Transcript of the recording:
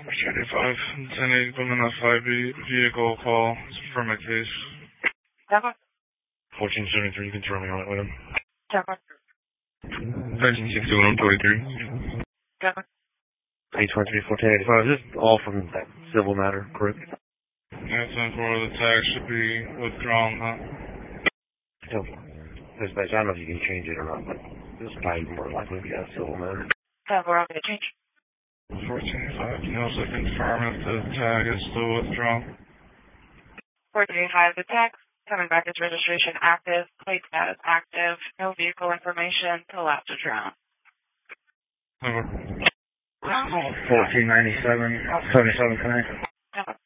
285, 10-8, Banana 5B, vehicle call for my case. 1473, you can throw me on it with him. 1361, 43. 823, 1485, this is all from that civil matter, correct? Yeah, 10-4, the tag should be withdrawn, huh? I don't know if you can change it or not, but this is probably more likely to be a civil matter. 10-4, I'm going to change. 1485, can you also confirm if the tag is still withdrawn? 1485, the tag coming back as registration active, plate status active, no vehicle information, till last withdrawn. 1497, 77 connect.